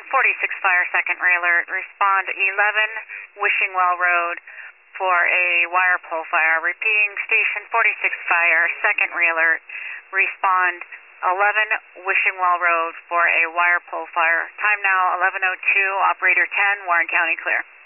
46 Fire, second alert. Respond 11 Wishing Well Road for a wire pole fire. Repeating, Station 46 Fire, second alert. Respond 11 Wishing Well Road for a wire pole fire. Time now 11:02. Operator 10, Warren County clear.